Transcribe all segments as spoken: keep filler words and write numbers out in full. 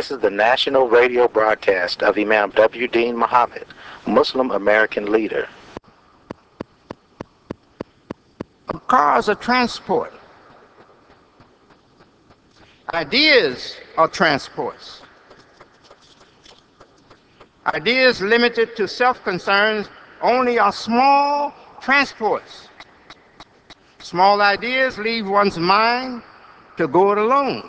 This is the national radio broadcast of Imam W. Deen Muhammad, Muslim American leader. Cars are transport. Ideas are transports. Ideas limited to self-concerns only are small transports. Small ideas leave one's mind to go it alone.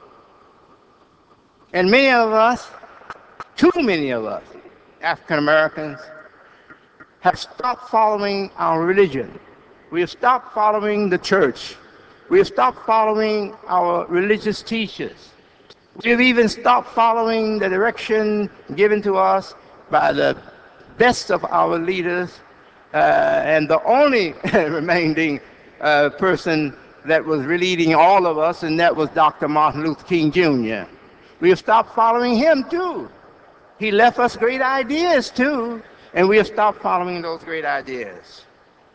And many of us, too many of us, African Americans, have stopped following our religion. We have stopped following the church. We have stopped following our religious teachers. We have even stopped following the direction given to us by the best of our leaders, uh, and the only remaining uh, person that was leading all of us, and that was Doctor Martin Luther King Junior We have stopped following him too. He left us great ideas too, and we have stopped following those great ideas.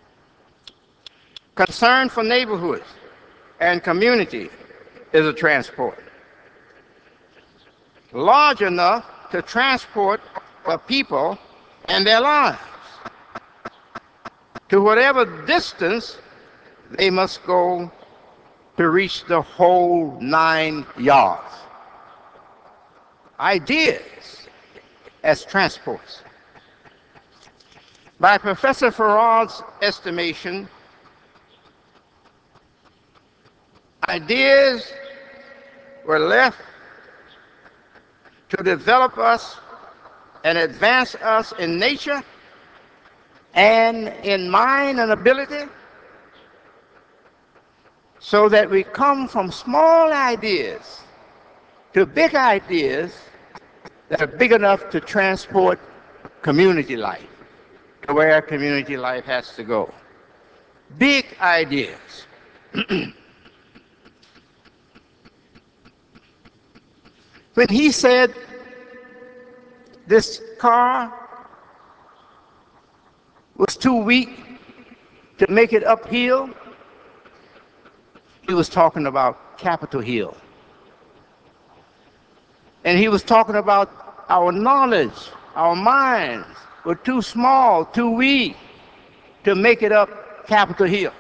Concern for neighborhoods and community is a transport. Large enough to transport the people and their lives to whatever distance they must go to reach the whole nine yards. Ideas as transports. By Professor Farrad's estimation, ideas were left to develop us and advance us in nature and in mind and ability, so that we come from small ideas to big ideas that are big enough to transport community life to where community life has to go. Big ideas. When he said this car was too weak to make it uphill, he was talking about Capitol Hill. And he was talking about our knowledge, our minds were too small, too weak to make it up Capitol Hill.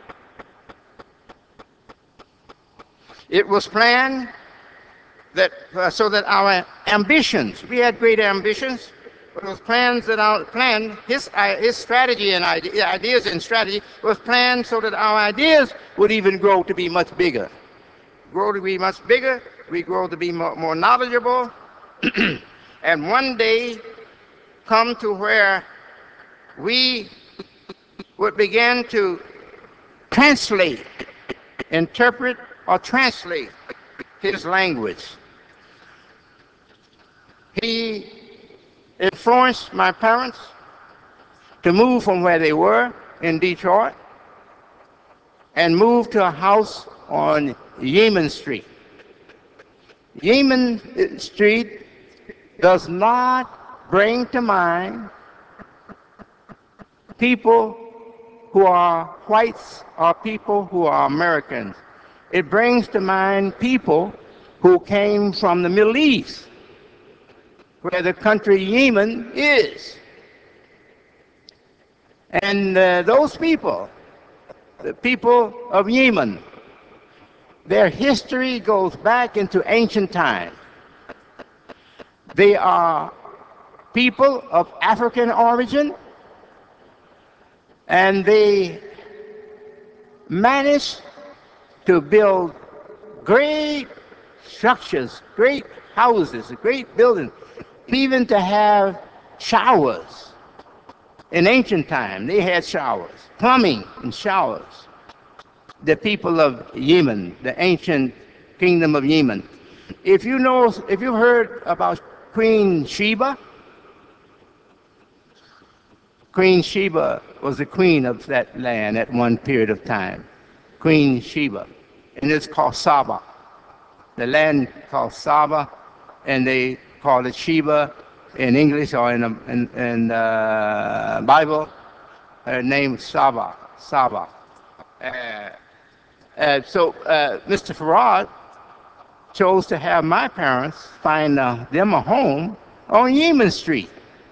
It was planned that uh, so that our ambitions, we had great ambitions, but it was plans that our plan, his uh, his strategy and ide ideas and strategy was planned so that our ideas would even grow to be much bigger. Grow to be much bigger, we grow to be more, more knowledgeable, and one day come to where we would begin to translate, interpret, or translate his language. He influenced my parents to move from where they were in Detroit and move to a house on Yemen Street. Yemen Street does not bring to mind people who are whites or people who are Americans. It brings to mind people who came from the Middle East, where the country Yemen is. And uh, those people, the people of Yemen, their history goes back into ancient times. They are people of African origin, and they managed to build great structures, great houses, great buildings, even to have showers. In ancient time, they had showers, plumbing and showers. The people of Yemen, the ancient kingdom of Yemen. If you know, if you've heard about Queen Sheba, Queen Sheba was the queen of that land at one period of time. Queen Sheba, and it's called Saba. The land called Saba, and they call it Sheba in English, or in the in, in, uh, Bible. Her name is Saba. Saba. Uh, uh, so uh, Mister Farrad chose to have my parents find uh, them a home on Yeaman Street.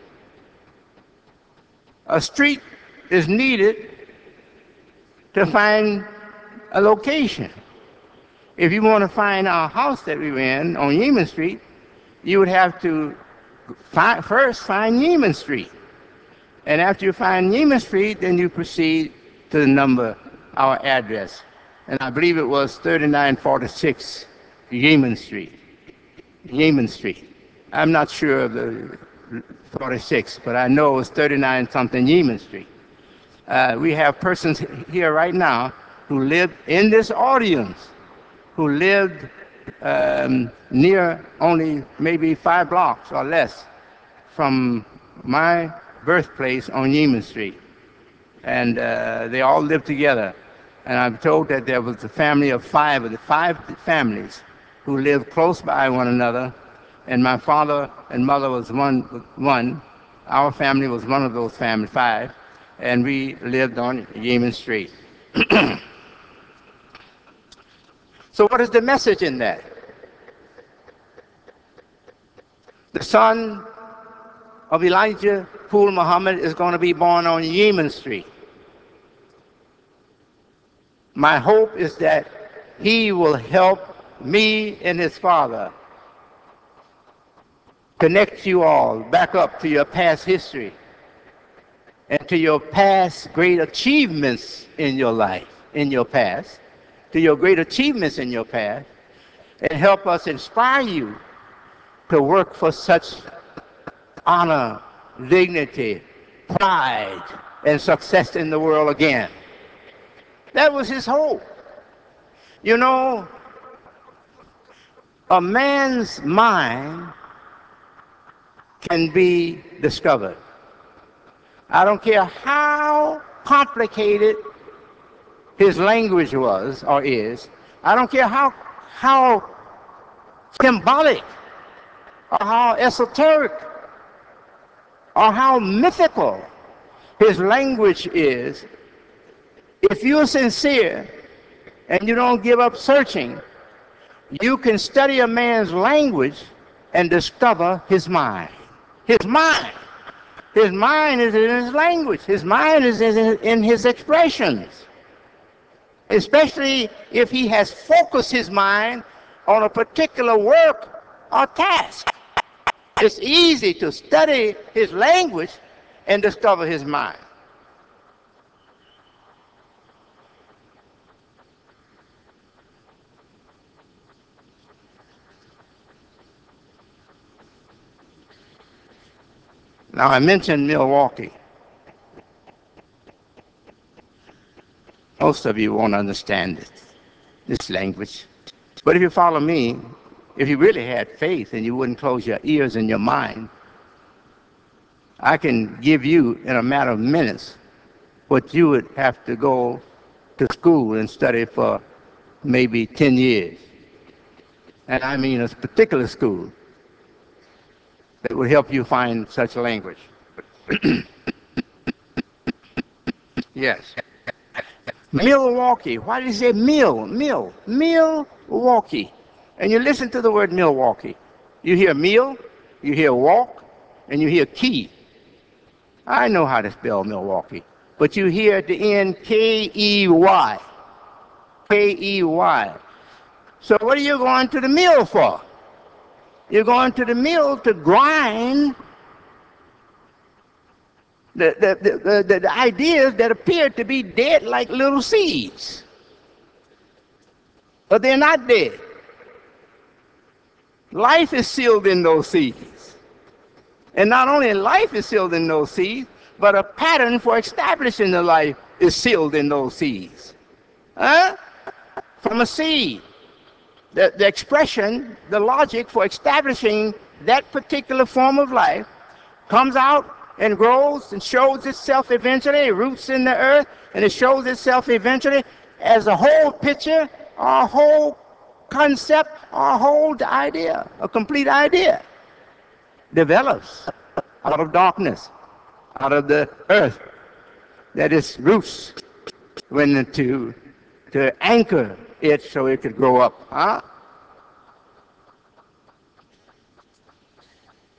A street is needed to find a location. If you want to find our house that we were in on Yeaman Street, you would have to fi- first find Yeaman Street. And after you find Yeaman Street, then you proceed to the number, our address. And I believe it was thirty-nine forty-six Yeaman Street. Yeaman Street. I'm not sure of the forty-six, but I know it was thirty-nine something Yeaman Street. Uh, we have persons here right now who live in this audience, who lived um, near only maybe five blocks or less from my birthplace on Yeaman Street. And uh, they all lived together. And I'm told that there was a family of five of the five families who lived close by one another. And my father and mother was one. one. Our family was one of those family five. And we lived on Yeaman Street. So what is the message in that? The son of Elijah Poole Muhammad is going to be born on Yeaman Street. My hope is that he will help me and his father connect you all back up to your past history and to your past great achievements in your life, in your past, to your great achievements in your past, and help us inspire you to work for such honor, dignity, pride, and success in the world again. That was his hope. You know, a man's mind can be discovered. I don't care how complicated his language was or is. I don't care how, how symbolic or how esoteric or how mythical his language is. If you're sincere and you don't give up searching, you can study a man's language and discover his mind. His mind. His mind is in his language. His mind is in his expressions. Especially if he has focused his mind on a particular work or task. It's easy to study his language and discover his mind. Now, I mentioned Milwaukee. Most of you won't understand it, this language. But if you follow me, if you really had faith and you wouldn't close your ears and your mind, I can give you in a matter of minutes what you would have to go to school and study for maybe ten years. And I mean a particular school that would help you find such language. Yes. Milwaukee. Why did he say mill? Mill. Milwaukee. And you listen to the word Milwaukee. You hear mill, you hear walk, and you hear key. I know how to spell Milwaukee. But you hear at the end K E Y. K E Y. So what are you going to the mill for? You're going to the mill to grind the, the, the, the, the ideas that appear to be dead like little seeds. But they're not dead. Life is sealed in those seeds. And not only life is sealed in those seeds, but a pattern for establishing the life is sealed in those seeds. Huh? From a seed. The, the expression, the logic for establishing that particular form of life comes out and grows and shows itself eventually, it roots in the earth, and it shows itself eventually as a whole picture or a whole concept or a whole idea, a complete idea. Develops out of darkness, out of the earth, that its roots went to, to anchor it so it could grow up. Huh?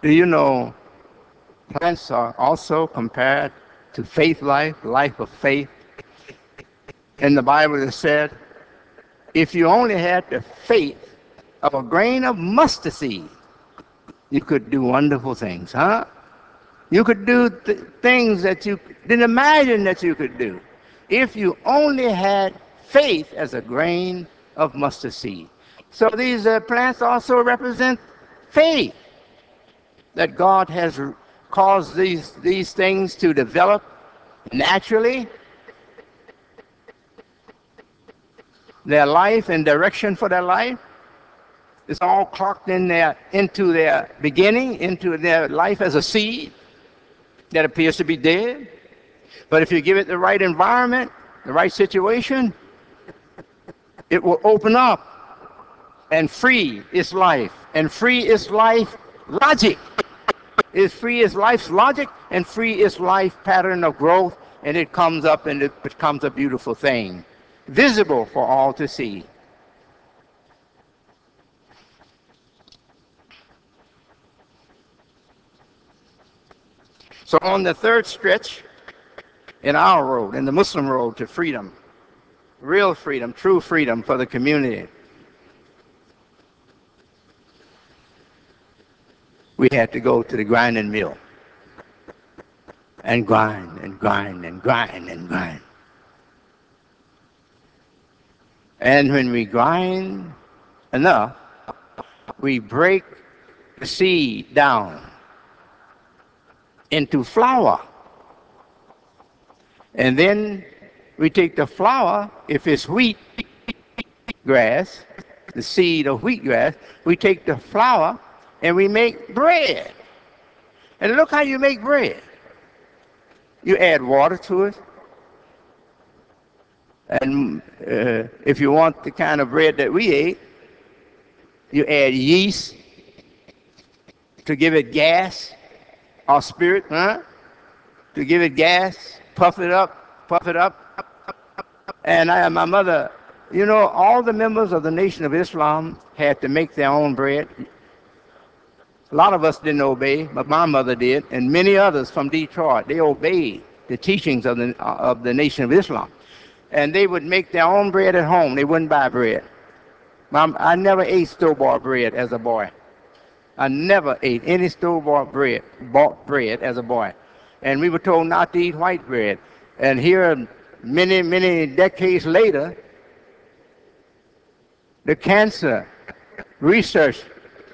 Do you know plants are also compared to faith life, life of faith? In the Bible it said, if you only had the faith of a grain of mustard seed, you could do wonderful things, huh? You could do th- things that you didn't imagine that you could do if you only had faith as a grain of mustard seed. So these uh, plants also represent faith, that God has r- caused these, these things to develop naturally, their life and direction for their life. It's all clocked in there into their beginning, into their life as a seed that appears to be dead. But if you give it the right environment, the right situation, it will open up and free its life. And free its life logic. It's free its life's logic and free its life pattern of growth, and it comes up and it becomes a beautiful thing, visible for all to see. So on the third stretch in our road, in the Muslim road to freedom, real freedom, true freedom for the community, we had to go to the grinding mill and grind and grind and grind and grind. And when we grind enough, we break the seed down into flour. And then we take the flour, if it's wheat grass, the seed of wheatgrass, we take the flour and we make bread. And look how you make bread. You add water to it. And uh, if you want the kind of bread that we ate, you add yeast to give it gas, or spirit, huh? To give it gas, puff it up, puff it up. And I, my mother, you know, all the members of the Nation of Islam had to make their own bread. A lot of us didn't obey, but my mother did, and many others from Detroit. They obeyed the teachings of the, of the Nation of Islam. And they would make their own bread at home. They wouldn't buy bread. Mom, I never ate store-bought bread as a boy. I never ate any store-bought bread, bought bread as a boy. And we were told not to eat white bread. And here, many, many decades later, the cancer research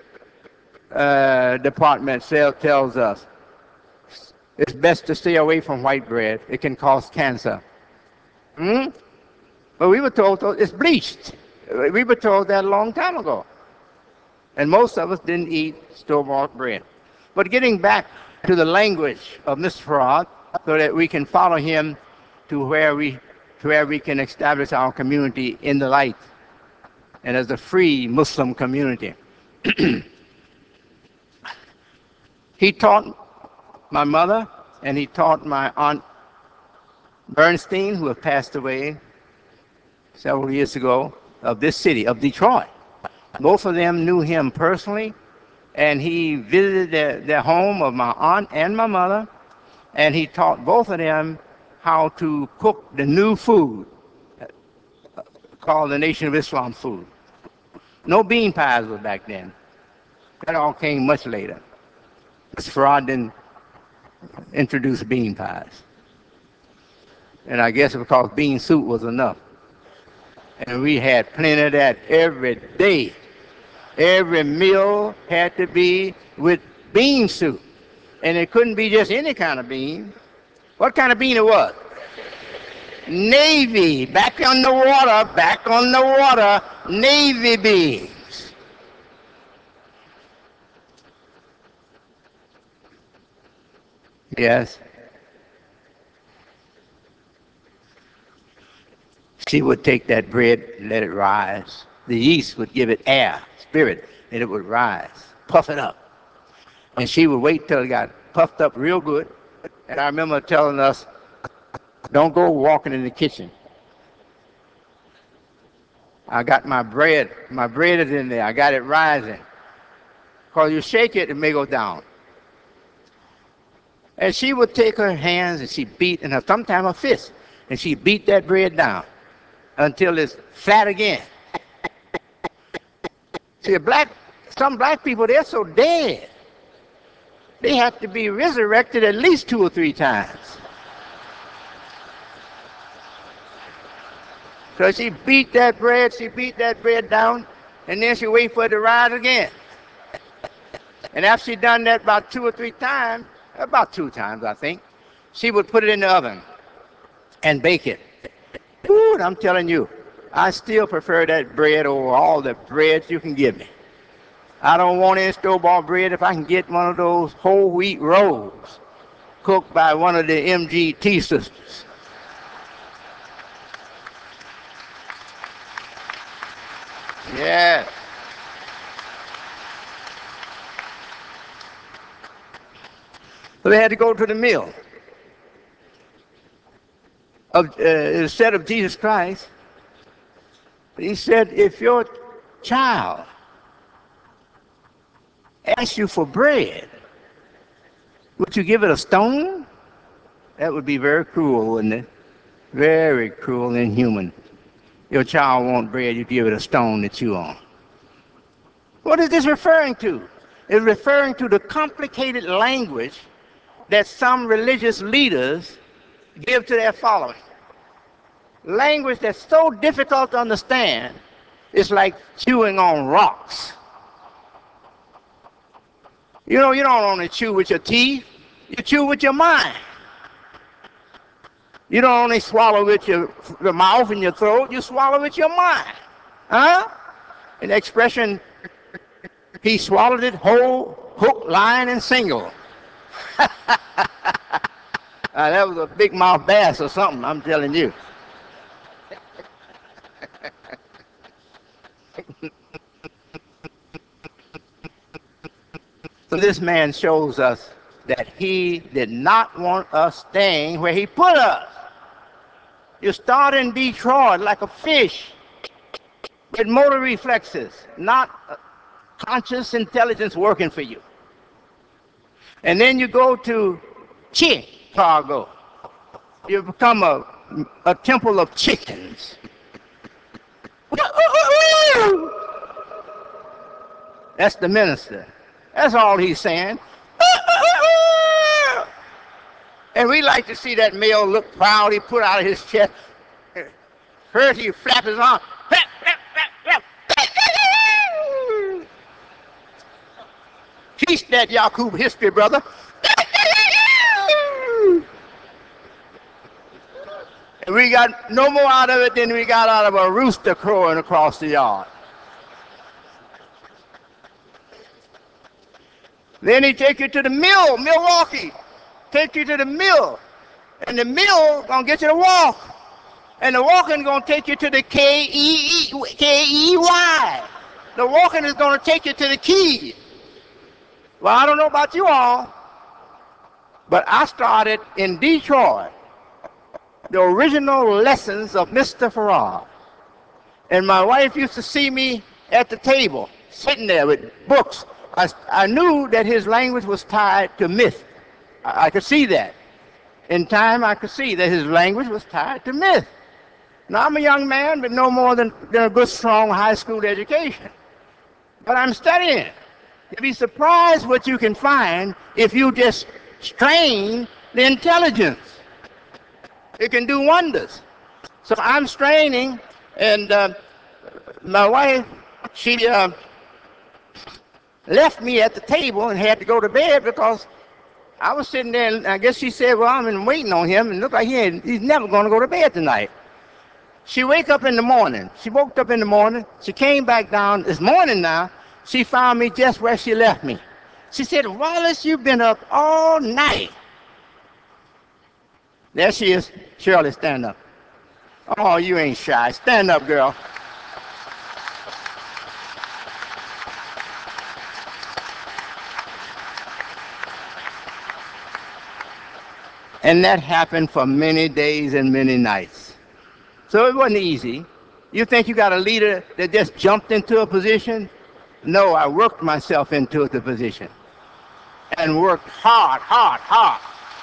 uh, department tell, tells us it's best to stay away from white bread. It can cause cancer. Hmm? But we were told it's bleached. We were told that a long time ago. And most of us didn't eat store-bought bread. But getting back to the language of Mister Farad, so that we can follow him to where we to where we can establish our community in the light and as a free Muslim community. He taught my mother and he taught my aunt Bernstein, who have passed away several years ago, of this city, of Detroit. Both of them knew him personally, and he visited their, their home of my aunt and my mother, and he taught both of them how to cook the new food called the Nation of Islam food. No bean pies were back then. That all came much later. Mister Farad didn't introduce bean pies. And I guess because bean soup was enough. And we had plenty of that every day. Every meal had to be with bean soup. And it couldn't be just any kind of bean. What kind of bean it was? Navy. Back on the water, back on the water, navy beans. Yes. She would take that bread and let it rise. The yeast would give it air, spirit, and it would rise, puff it up. And she would wait till it got puffed up real good. And I remember telling us, don't go walking in the kitchen. I got my bread. My bread is in there. I got it rising. Because you shake it, it may go down. And she would take her hands and she beat, and her, sometimes her fist, and she beat that bread down until it's flat again. See, black, some black people, they're so dead. They have to be resurrected at least two or three times. So she beat that bread, she beat that bread down, and then she wait for it to rise again. And after she done that about two or three times, about two times, I think, she would put it in the oven and bake it. Ooh, and I'm telling you, I still prefer that bread over all the breads you can give me. I don't want any store-bought bread if I can get one of those whole wheat rolls cooked by one of the M G T sisters. Yes. So they had to go to the mill. Of, uh, instead of Jesus Christ, he said, if your child asks you for bread, would you give it a stone? That would be very cruel, wouldn't it? Very cruel and inhuman. Your child wants bread, you give it a stone to chew on. What is this referring to? It's referring to the complicated language that some religious leaders give to their following. Language that's so difficult to understand, it's like chewing on rocks. You know, you don't only chew with your teeth, you chew with your mind. You don't only swallow with your the mouth and your throat, you swallow with your mind. Huh? An expression, he swallowed it whole, hook, line, and single. uh, that was a big mouth bass or something, I'm telling you. So this man shows us that he did not want us staying where he put us. You start in Detroit like a fish with motor reflexes, not conscious intelligence working for you. And then you go to Chicago. You become a, a temple of chickens. That's the minister. That's all he's saying. And we like to see that male look proud. He put out his chest. First he flap his arm. Teach that Yakub history, brother. And we got no more out of it than we got out of a rooster crowing across the yard. Then he take you to the mill, Milwaukee. Take you to the mill. And the mill gonna get you to walk. And the walking gonna take you to the K E E K E Y. The walking is gonna take you to the key. Well, I don't know about you all, but I started in Detroit, the original lessons of Mister Farrar. And my wife used to see me at the table, sitting there with books. I, I knew that his language was tied to myth. I, I could see that. In time, I could see that his language was tied to myth. Now, I'm a young man with no more than, than a good, strong high school education. But I'm studying. You'll be surprised what you can find if you just strain the intelligence. It can do wonders. So I'm straining, and uh, my wife, she uh, left me at the table and had to go to bed because I was sitting there, and I guess she said, well, I've been waiting on him, and look like he ain't, he's never going to go to bed tonight. She wake up in the morning. She woke up in the morning. She came back down this morning now. She found me just where she left me. She said, Wallace, you've been up all night. There she is. Shirley, stand up. Oh, you ain't shy. Stand up, girl. And that happened for many days and many nights. So it wasn't easy. You think you got a leader that just jumped into a position? No, I worked myself into the position and worked hard, hard, hard.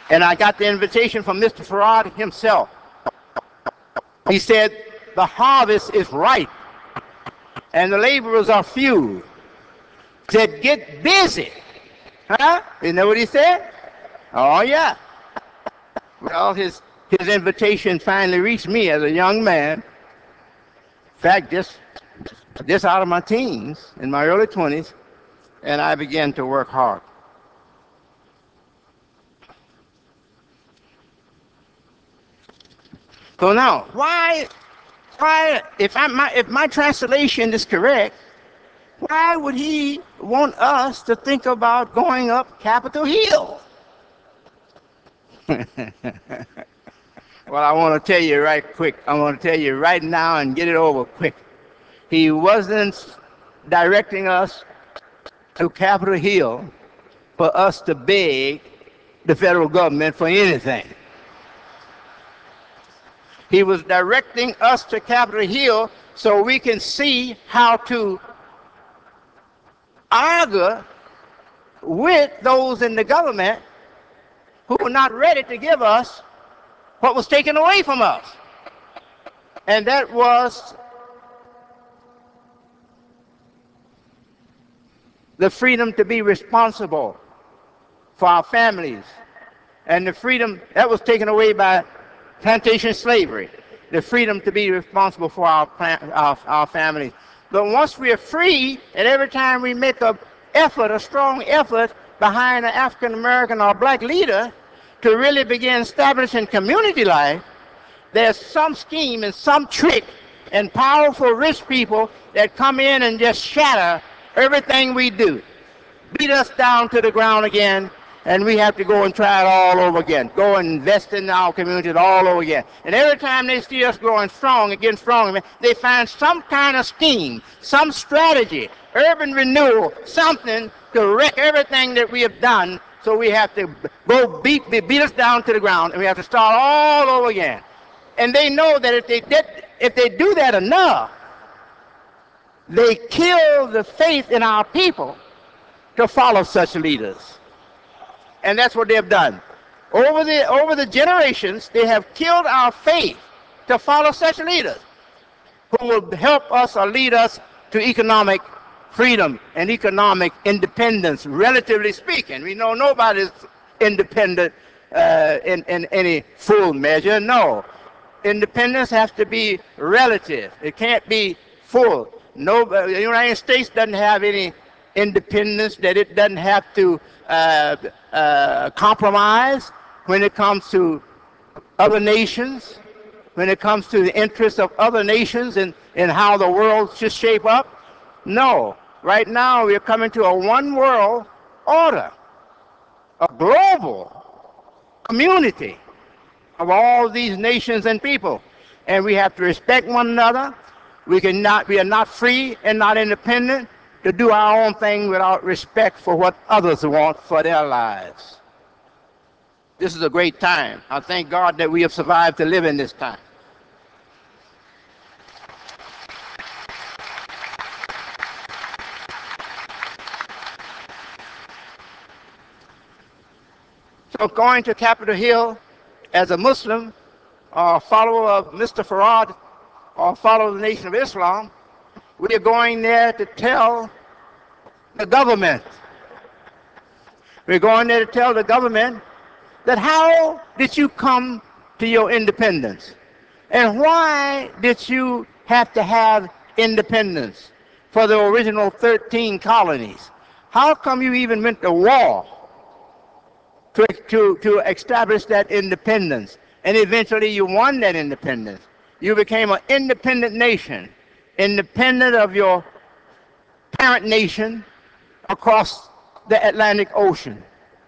And I got the invitation from Mister Farad himself. He said, the harvest is ripe and the laborers are few. He said, get busy. Huh? You know what he said? Oh, yeah. Well, his, his invitation finally reached me as a young man. In fact, just, just out of my teens, in my early twenties, and I began to work hard. So now, why, why, if I, my, if my translation is correct, why would he want us to think about going up Capitol Hill? Well, I want to tell you right quick. I want to tell you right now and get it over quick. He wasn't directing us to Capitol Hill for us to beg the federal government for anything. He was directing us to Capitol Hill so we can see how to argue with those in the government who were not ready to give us what was taken away from us. And that was the freedom to be responsible for our families, and the freedom that was taken away by plantation slavery, the freedom to be responsible for our, our, our families. But once we are free, and every time we make an effort, a strong effort behind an African American or black leader to really begin establishing community life, there's some scheme and some trick and powerful rich people that come in and just shatter everything we do, beat us down to the ground again, and we have to go and try it all over again. Go and invest in our communities all over again. And every time they see us growing strong and getting stronger, they find some kind of scheme, some strategy, urban renewal, something to wreck everything that we have done. So we have to go beat, beat us down to the ground, and we have to start all over again. And they know that if they did, if they do that enough, they kill the faith in our people to follow such leaders. And that's what they've done. Over the, over the generations, they have killed our faith to follow such leaders who will help us or lead us to economic freedom and economic independence, relatively speaking. We know nobody's independent uh, in, in any full measure. No. Independence has to be relative. It can't be full. No, the United States doesn't have any independence that it doesn't have to uh, uh, compromise when it comes to other nations, when it comes to the interests of other nations and, and how the world should shape up. No, right now we're coming to a one world order, a global community of all these nations and people. And we have to respect one another. We cannot, we are not free and not independent to do our own thing without respect for what others want for their lives. This is a great time. I thank God that we have survived to live in this time. So going to Capitol Hill as a Muslim or a follower of Mister Farad or follower of the Nation of Islam, we are going there to tell the government. We're going there to tell the government that how did you come to your independence? And why did you have to have independence for the original thirteen colonies? How come you even went to war to, to, to establish that independence? And eventually you won that independence. You became an independent nation, independent of your parent nation across the Atlantic Ocean.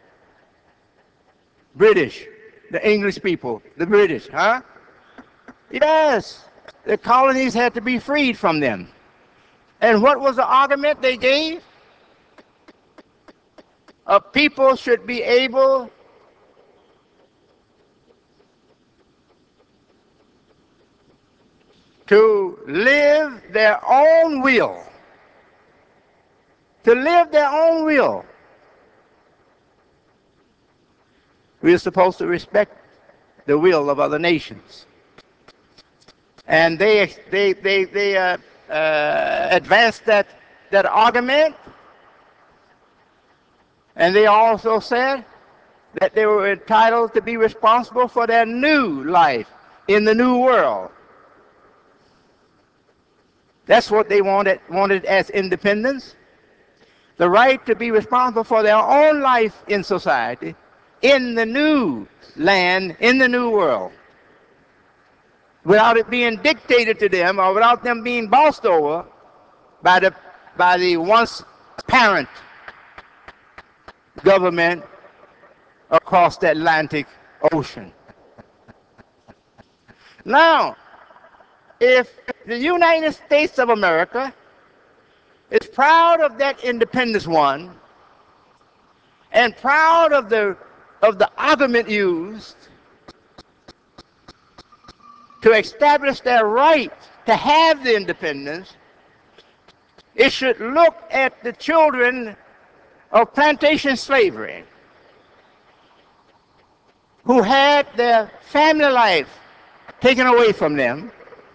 British, the English people, the British, huh? Yes, the colonies had to be freed from them. And what was the argument they gave? A people should be able to live their own will. To live their own will. We are supposed to respect the will of other nations. And they they they they uh, uh, advanced that that argument, and they also said that they were entitled to be responsible for their new life in the new world. That's what they wanted wanted as independence. The right to be responsible for their own life in society, in the new land, in the new world, without it being dictated to them or without them being bossed over by the, by the once parent government across the Atlantic Ocean. Now, if the United States of America is proud of that independence won and proud of the, of the argument used to establish their right to have the independence, it should look at the children of plantation slavery who had their family life taken away from them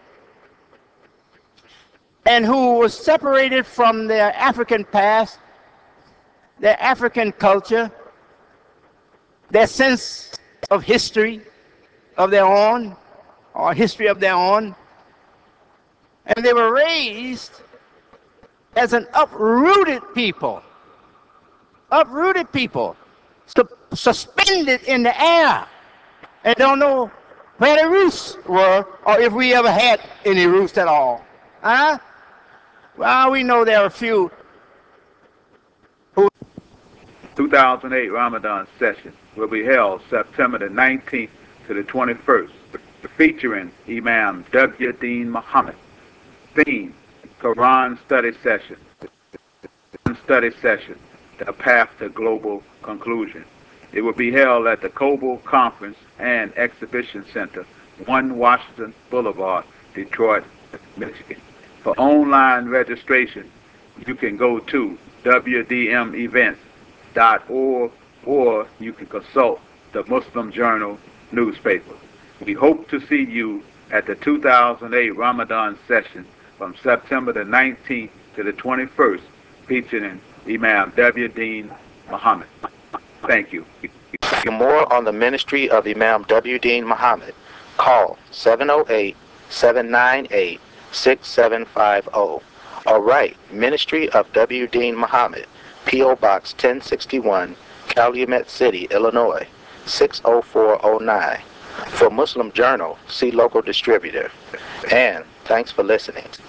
and who was separated from their African past, their African culture, their sense of history of their own, or history of their own. And they were raised as an uprooted people, uprooted people, su- suspended in the air, and don't know where the roots were, or if we ever had any roots at all. Huh? Well, we know there are a few who. two thousand eight Ramadan session will be held September the nineteenth to the twenty-first, featuring Imam W. Dean Muhammad. Theme, Quran Study Session. Study Session, The Path to Global Conclusion. It will be held at the Coble Conference and Exhibition Center, one Washington Boulevard, Detroit, Michigan. For online registration, you can go to w d m events dot org or you can consult the Muslim Journal newspaper. We hope to see you at the two thousand eight Ramadan session from September the nineteenth to the twenty-first, featuring Imam W. Dean Muhammad. Thank you. For more on the ministry of Imam W. Dean Muhammad, call seven oh eight, seven nine eight, six seven five oh or write Ministry of W. Dean Muhammad, P O. Box ten sixty-one, Calumet City, Illinois, six oh four oh nine. For Muslim Journal, see local distributor. And thanks for listening.